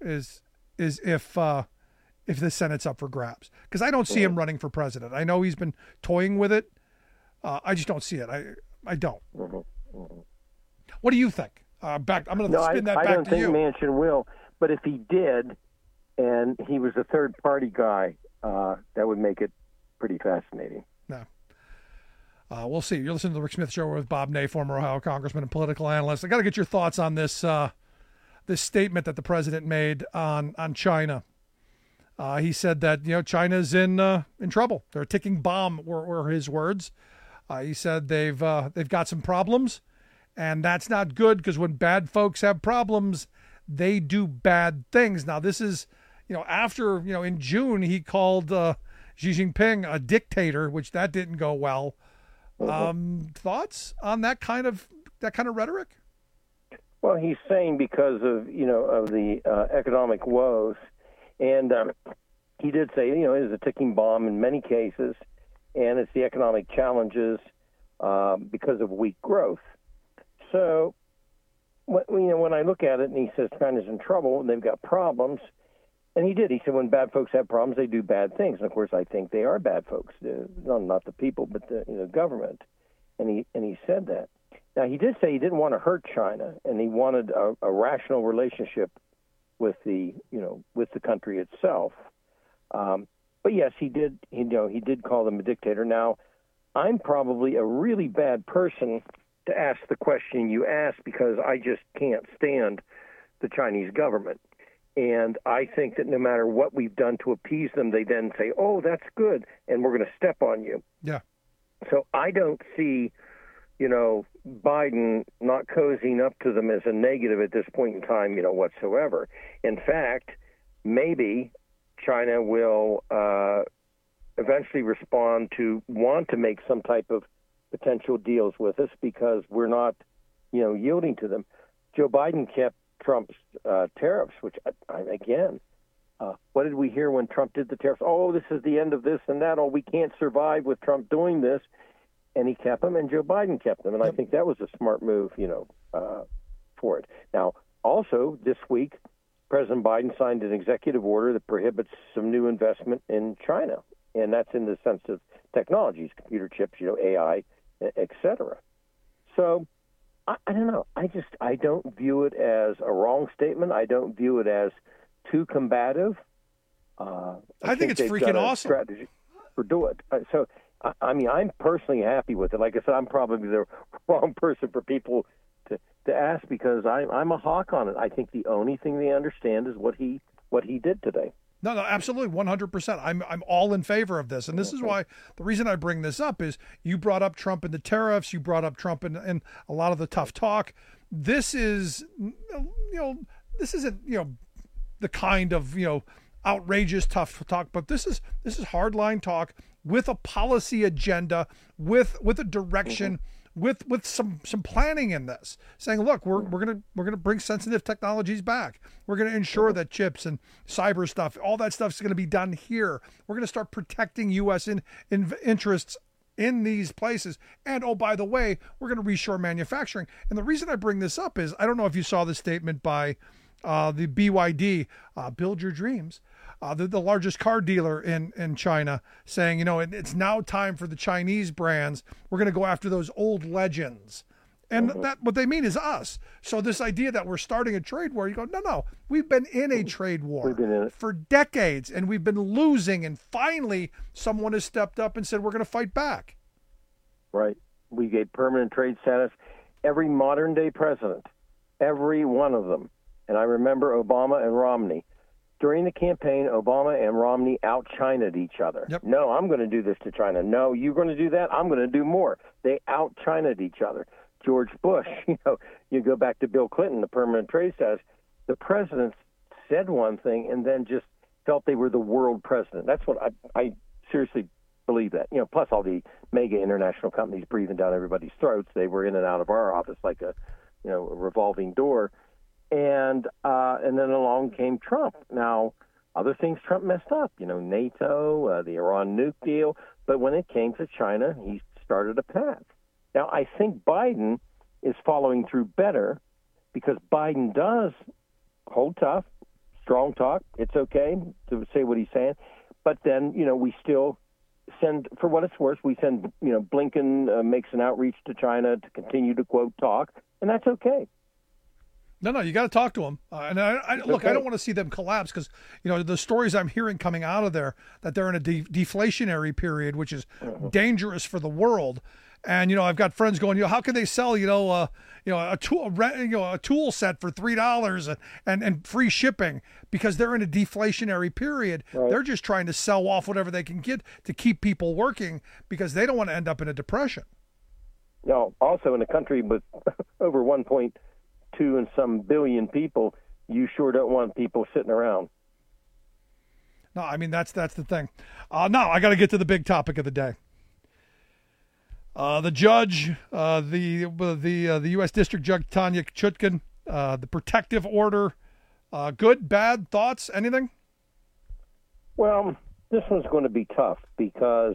if the Senate's up for grabs, because I don't see him running for president. I know he's been toying with it. I just don't see it. I don't. What do you think? I'm going to spin that back to you. I don't think Manchin will, but if he did, and he was a third party guy, that would make it pretty fascinating. No. We'll see. You're listening to the Rick Smith Show with Bob Ney, former Ohio congressman and political analyst. I got to get your thoughts on this this statement that the president made on China. He said that China's in trouble. They're a ticking bomb, were his words. He said they've got some problems, and that's not good because when bad folks have problems, they do bad things. Now this is after in June he called Xi Jinping a dictator, which that didn't go well. Thoughts on that kind of rhetoric? Well, he's saying because of the economic woes, and he did say it is a ticking bomb in many cases, and it's the economic challenges because of weak growth. So, when I look at it, and he says China's in trouble and they've got problems, and he did. He said when bad folks have problems, they do bad things. And of course, I think they are bad folks. Not the people, but the government. And he said that. Now he did say he didn't want to hurt China, and he wanted a rational relationship with the country itself. But yes, he did. He did call them a dictator. Now, I'm probably a really bad person to ask the question you asked because I just can't stand the Chinese government. And I think that no matter what we've done to appease them, they then say, oh, that's good, and we're going to step on you. Yeah. So I don't see, Biden not cozying up to them as a negative at this point in time, whatsoever. In fact, maybe China will eventually respond to want to make some type of potential deals with us because we're not, yielding to them. Joe Biden kept Trump's tariffs, which, what did we hear when Trump did the tariffs? Oh, this is the end of this and that. Oh, we can't survive with Trump doing this. And he kept them, and Joe Biden kept them. And I think that was a smart move, for it. Now, also this week, President Biden signed an executive order that prohibits some new investment in China. And that's in the sense of technologies, computer chips, AI, et cetera. So I don't know. I don't view it as a wrong statement. I don't view it as too combative. I think it's freaking awesome. Strategy for do it. So, I mean, I'm personally happy with it. Like I said, I'm probably the wrong person for people to ask because I'm a hawk on it. I think the only thing they understand is what he did today. No, absolutely, 100%. I'm all in favor of this, and this is why the reason I bring this up is you brought up Trump and the tariffs, you brought up Trump and a lot of the tough talk. This is, this isn't the kind of outrageous tough talk, but this is hardline talk with a policy agenda, with a direction. With some planning in this, saying, look, we're gonna bring sensitive technologies back. We're gonna ensure that chips and cyber stuff, all that stuff is gonna be done here. We're gonna start protecting U.S. interests in these places. And oh, by the way, we're gonna reshore manufacturing. And the reason I bring this up is I don't know if you saw the statement by the BYD, Build Your Dreams. The largest car dealer in China, saying, it's now time for the Chinese brands. We're going to go after those old legends. And that what they mean is us. So this idea that we're starting a trade war, you go, no, we've been in a trade war for decades, and we've been losing. And finally, someone has stepped up and said, we're going to fight back. Right. We gave permanent trade status. Every modern day president, every one of them. And I remember Obama and Romney. During the campaign, Obama and Romney out-China'd each other. Yep. No, I'm going to do this to China. No, you're going to do that. I'm going to do more. They out-China'd each other. George Bush, you go back to Bill Clinton, the permanent trade status. The presidents said one thing and then just felt they were the world president. That's what I seriously believe that. Plus all the mega international companies breathing down everybody's throats. They were in and out of our office like a revolving door. And then along came Trump. Now, other things Trump messed up, NATO, the Iran nuke deal. But when it came to China, he started a path. Now, I think Biden is following through better because Biden does hold tough, strong talk. It's okay to say what he's saying. But then, we still send, for what it's worth, we send, Blinken makes an outreach to China to continue to, quote, talk. And that's okay. No, you got to talk to them. And I don't want to see them collapse because, the stories I'm hearing coming out of there that they're in a deflationary period, which is dangerous for the world. And, I've got friends going, how can they sell, a tool set for $3 and free shipping because they're in a deflationary period. Right. They're just trying to sell off whatever they can get to keep people working because they don't want to end up in a depression. No, also in a country with over 1.2 and some billion people, you sure don't want people sitting around. No, I mean, that's the thing. Now I got to get to the big topic of the day. The judge, the U.S. District Judge Tanya Chutkan, the protective order, good, bad, thoughts, anything? Well, this one's going to be tough because,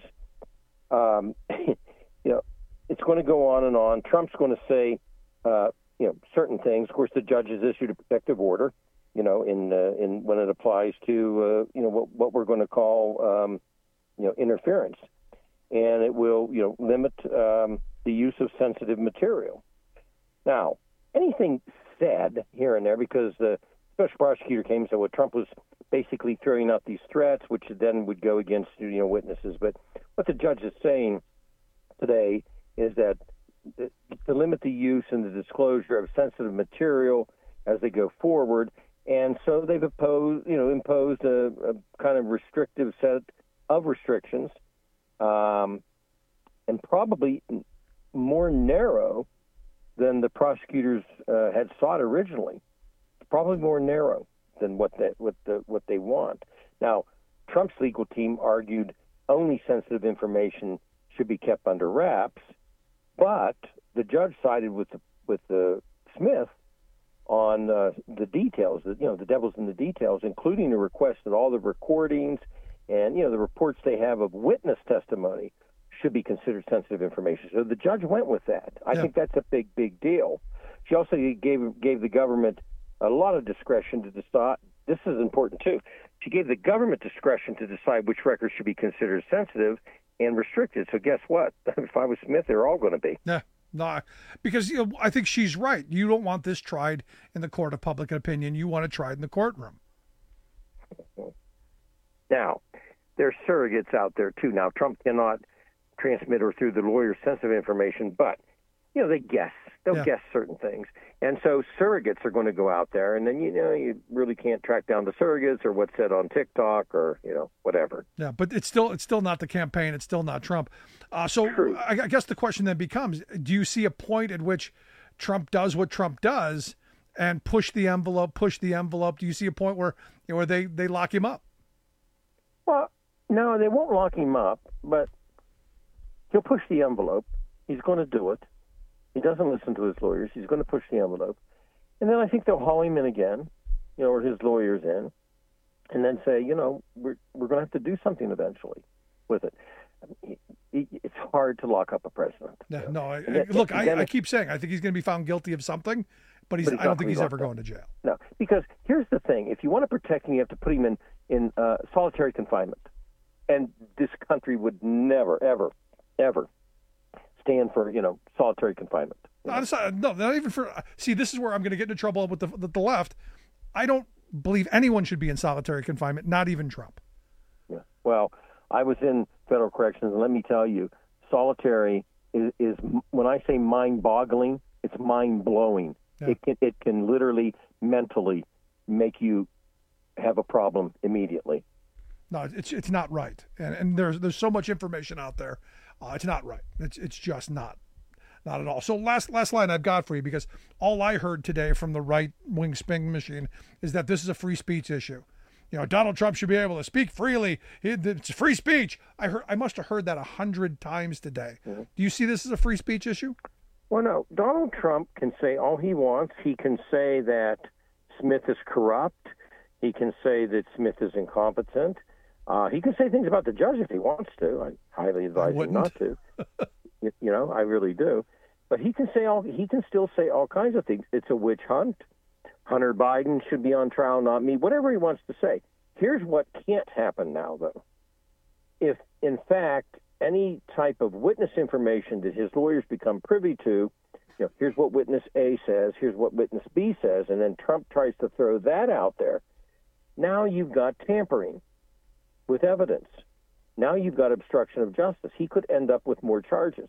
it's going to go on and on. Trump's going to say, certain things. Of course, the judge has issued a protective order, in when it applies to, what we're going to call, interference. And it will, limit the use of sensitive material. Now, anything said here and there, because the special prosecutor came and said, well, Trump was basically throwing out these threats, which then would go against, witnesses. But what the judge is saying today is that to limit the use and the disclosure of sensitive material as they go forward. And so they've imposed a kind of restrictive set of restrictions, and probably more narrow than the prosecutors had sought originally. Probably more narrow than what they want. Now, Trump's legal team argued only sensitive information should be kept under wraps, but the judge sided with the Smith on the details. The devil's in the details, including the request that all the recordings and the reports they have of witness testimony should be considered sensitive information. So the judge went with that. I think that's a big deal. She also gave the government a lot of discretion to decide. This is important too. She gave the government discretion to decide which records should be considered sensitive and restricted. So guess what? If I was Smith, they're all going to be. Yeah, No, because I think she's right. You don't want this tried in the court of public opinion. You want it tried in the courtroom. Now, there's surrogates out there too. Now, Trump cannot transmit or through the lawyer's sensitive information, but they guess. They'll guess certain things, and so surrogates are going to go out there, and then you really can't track down the surrogates or what's said on TikTok or whatever. Yeah, but it's still not the campaign. It's still not Trump. So I guess the question then becomes: do you see a point at which Trump does what Trump does and push the envelope? Do you see a point where they lock him up? Well, no, they won't lock him up, but he'll push the envelope. He's going to do it. He doesn't listen to his lawyers. He's going to push the envelope. And then I think they'll haul him in again, or his lawyers in, and then say, we're going to have to do something eventually with it. It's hard to lock up a president. I keep saying I think he's going to be found guilty of something, but I don't think he's ever going to jail. No, because here's the thing. If you want to protect him, you have to put him in solitary confinement. And this country would never, ever, ever stand for, solitary confinement. Not even for. See, this is where I'm going to get into trouble with the left. I don't believe anyone should be in solitary confinement, not even Trump. Yeah. Well, I was in federal corrections, and let me tell you, solitary is when I say mind-boggling, it's mind-blowing. Yeah. It can literally mentally make you have a problem immediately. No, it's not right, and there's so much information out there. It's not right. It's just not at all. So last line I've got for you, because all I heard today from the right-wing spin machine is that this is a free speech issue. Donald Trump should be able to speak freely. It's free speech. I must have heard that 100 times today. Mm-hmm. Do you see this as a free speech issue? Well, no. Donald Trump can say all he wants. He can say that Smith is corrupt. He can say that Smith is incompetent. He can say things about the judge if he wants to. I highly advise him not to. I really do. But he can still say all kinds of things. It's a witch hunt. Hunter Biden should be on trial, not me. Whatever he wants to say. Here's what can't happen now, though. If, in fact, any type of witness information that his lawyers become privy to, here's what witness A says, here's what witness B says, and then Trump tries to throw that out there, now you've got tampering with evidence. Now you've got obstruction of justice. He could end up with more charges.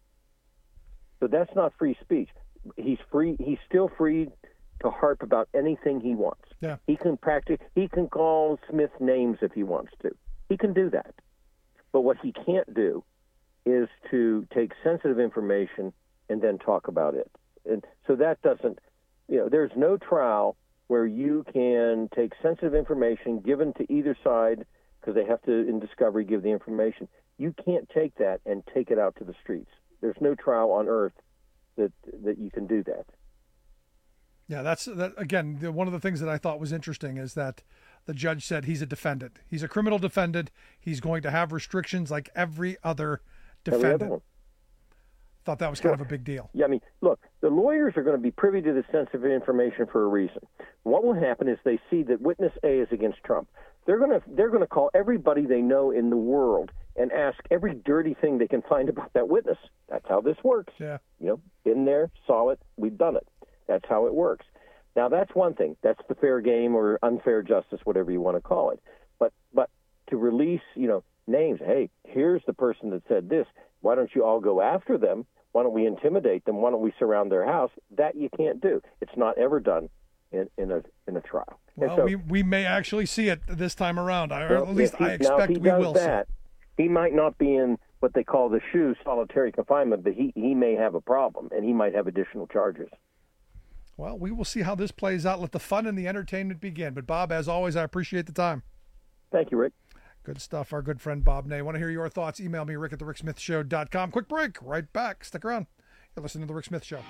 So that's not free speech. He's still free to harp about anything he wants. Yeah. He can call Smith names if he wants to. He can do that. But what he can't do is to take sensitive information and then talk about it. And so that doesn't, there's no trial where you can take sensitive information given to either side, because they have to, in discovery, give the information. You can't take that and take it out to the streets. There's no trial on earth that you can do that. Yeah, that's again, one of the things that I thought was interesting is that the judge said he's a defendant. He's a criminal defendant. He's going to have restrictions like every other defendant. Thought that was kind of a big deal. Yeah, I mean, look, the lawyers are going to be privy to this sensitive information for a reason. What will happen is they see that witness A is against Trump. They're going to call everybody they know in the world and ask every dirty thing they can find about that witness. That's how this works. Yeah. Been there, saw it, we've done it. That's how it works. Now, that's one thing. That's the fair game or unfair justice, whatever you want to call it. But to release, names, hey, here's the person that said this. Why don't you all go after them? Why don't we intimidate them? Why don't we surround their house? That you can't do. It's not ever done in a trial. Well, so, we may actually see it this time around. I expect we will see it. He might not be in what they call the SHU, solitary confinement, but he may have a problem, and he might have additional charges. Well, we will see how this plays out. Let the fun and the entertainment begin. But, Bob, as always, I appreciate the time. Thank you, Rick. Good stuff. Our good friend Bob Ney. Want to hear your thoughts? Email me, rick@thericksmithshow.com. Quick break. Right back. Stick around. You're listening to The Rick Smith Show.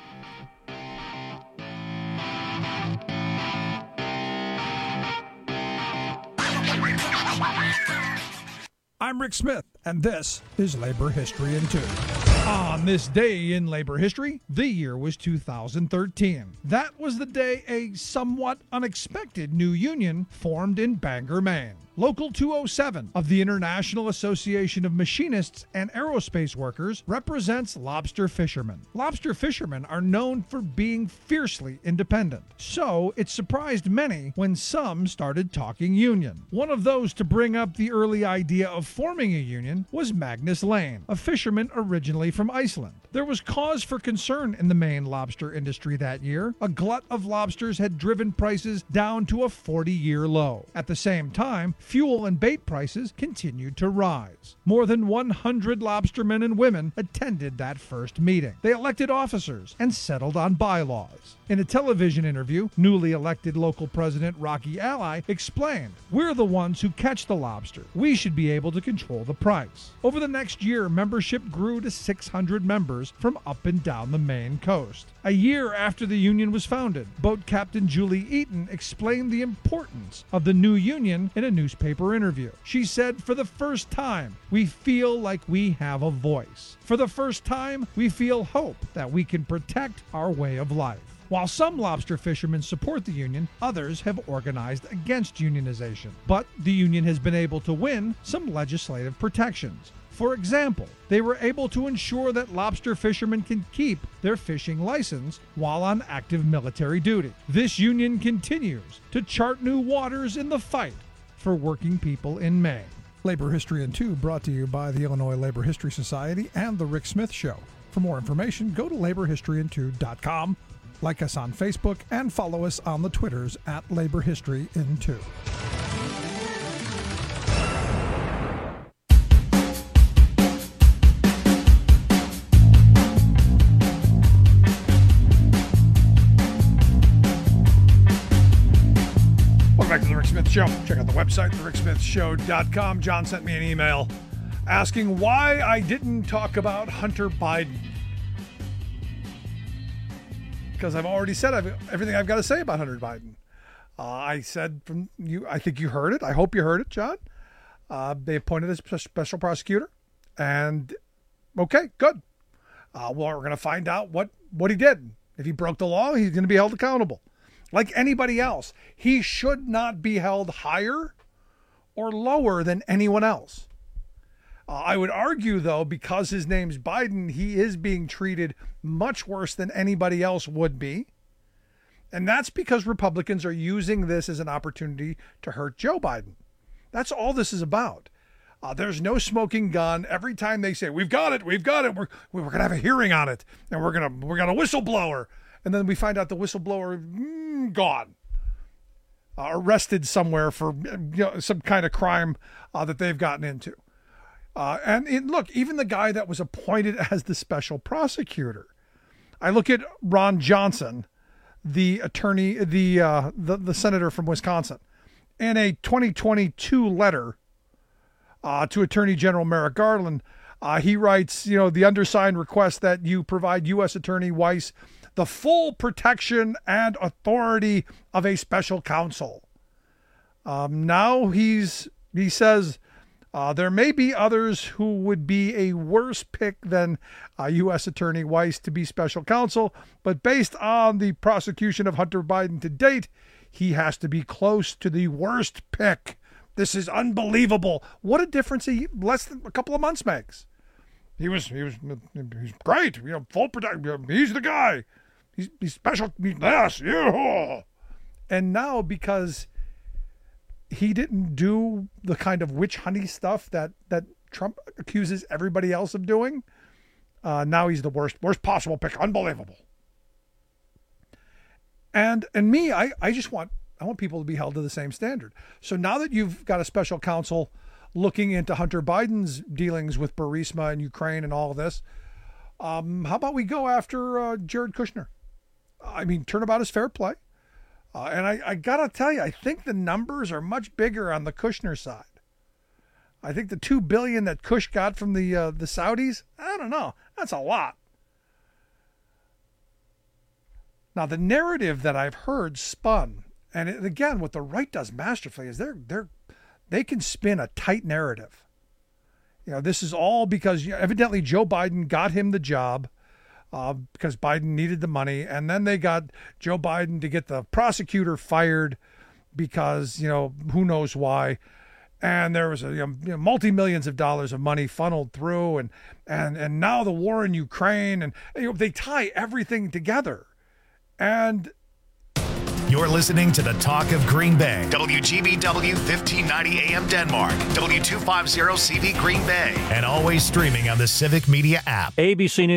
I'm Rick Smith. and this is Labor History in 2. On this day in labor history, the year was 2013. That was the day a somewhat unexpected new union formed in Bangor, Maine. Local 207 of the International Association of Machinists and Aerospace Workers represents lobster fishermen. Lobster fishermen are known for being fiercely independent, so it surprised many when some started talking union. One of those to bring up the early idea of forming a union was Magnus Lane, a fisherman originally from Iceland. There was cause for concern in the Maine lobster industry that year. A glut of lobsters had driven prices down to a 40-year low. At the same time, fuel and bait prices continued to rise. More than 100 lobstermen and women attended that first meeting. They elected officers and settled on bylaws. In a television interview, newly elected local president Rocky Ally explained, "We're the ones who catch the lobster. We should be able to control the price." Over the next year, membership grew to 600 members from up and down the Maine coast. A year after the union was founded, boat captain Julie Eaton explained the importance of the new union in a newspaper interview. She said, "For the first time, we feel like we have a voice. For the first time, we feel hope that we can protect our way of life." While some lobster fishermen support the union, others have organized against unionization. But the union has been able to win some legislative protections. For example, they were able to ensure that lobster fishermen can keep their fishing license while on active military duty. This union continues to chart new waters in the fight for working people in Maine. Labor History in 2 brought to you by the Illinois Labor History Society and The Rick Smith Show. For more information, go to laborhistoryin2.com. Like us on Facebook and follow us on the Twitters at Labor History in 2. Welcome back to The Rick Smith Show. Check out the website, thericksmithshow.com. John sent me an email asking why I didn't talk about Hunter Biden. Because I've already said everything I've got to say about Hunter Biden. I said from you, I think you heard it. I hope you heard it, John. They appointed a special prosecutor, and okay, good. Well, we're going to find out what he did. If he broke the law, he's going to be held accountable. Like anybody else, he should not be held higher or lower than anyone else. I would argue, though, because his name's Biden, he is being treated much worse than anybody else would be. And that's because Republicans are using this as an opportunity to hurt Joe Biden. That's all this is about. There's no smoking gun. Every time they say, we've got it, we're going to have a hearing on it, and we're going to whistleblower. And then we find out the whistleblower, gone. Arrested somewhere for some kind of crime that they've gotten into. Look, even the guy that was appointed as the special prosecutor, I look at Ron Johnson, the attorney, the senator from Wisconsin, in a 2022 letter to Attorney General Merrick Garland, he writes, the undersigned request that you provide U.S. Attorney Weiss the full protection and authority of a special counsel. Now he says, there may be others who would be a worse pick than U.S. Attorney Weiss to be special counsel, but based on the prosecution of Hunter Biden to date, he has to be close to the worst pick. This is unbelievable. What a difference less than a couple of months makes. He's great. Full protection. He's the guy. He's special. Yes. Yeah. And now, because he didn't do the kind of witch hunting stuff that Trump accuses everybody else of doing, now he's the worst possible pick. Unbelievable. And me, I want people to be held to the same standard. So now that you've got a special counsel looking into Hunter Biden's dealings with Burisma and Ukraine and all of this, how about we go after Jared Kushner? I mean, turnabout is fair play. And I got to tell you, I think the numbers are much bigger on the Kushner side. I think the $2 billion that Kush got from the Saudis, I don't know. That's a lot. Now, the narrative that I've heard spun, and again, what the right does masterfully is they can spin a tight narrative. This is all because evidently Joe Biden got him the job because Biden needed the money. And then they got Joe Biden to get the prosecutor fired because, who knows why. And there was multi-millions of dollars of money funneled through, and now the war in Ukraine, and they tie everything together. And you're listening to the Talk of Green Bay, WGBW 1590 AM Denmark, W250 CV Green Bay, and always streaming on the Civic Media app. ABC News.